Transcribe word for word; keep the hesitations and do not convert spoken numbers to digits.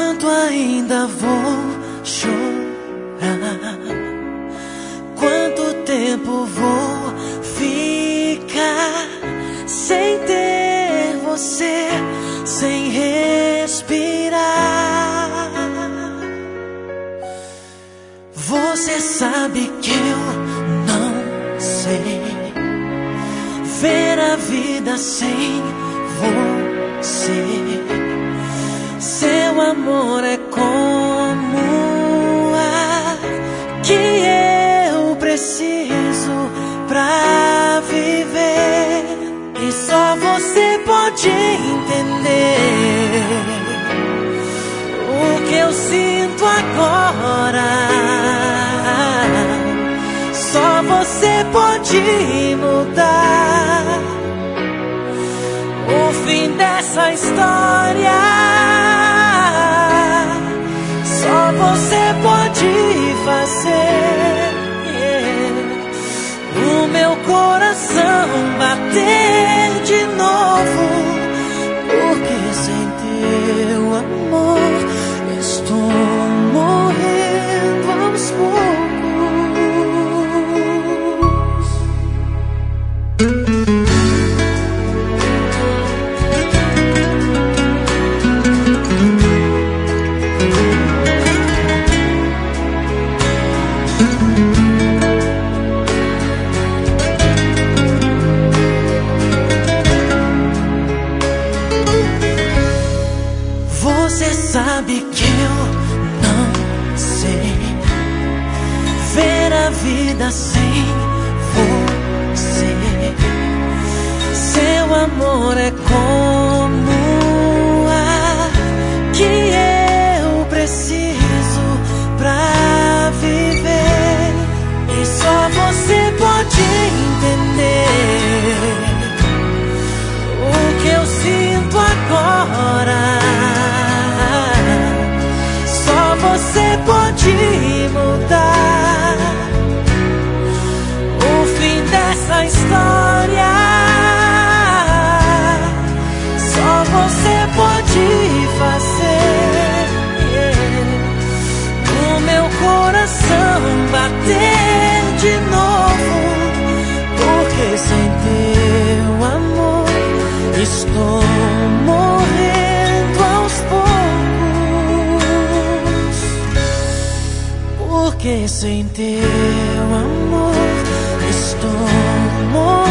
Quanto ainda vou chorar? Quanto tempo vou ficar sem ter você, sem respirar? Você sabe que eu não sei ver a vida sem você. Seu amor é como o ar que eu preciso pra viver, e só você pode entender o que eu sinto agora. Só você pode mudar o fim dessa história. Só você pode fazer, yeah, o meu coração bater de novo, porque sem teu amor estou morrendo aos poucos. Você sabe que eu não sei ver a vida sem você. Seu amor é como o ar que eu preciso pra viver, e só você pode entender o que eu sinto agora. Você pode mudar o fim dessa história. Só você pode fazer, yeah, o meu coração bater de novo, porque sem teu amor estou morrendo aos poucos. Porque sem teu amor estou morrendo.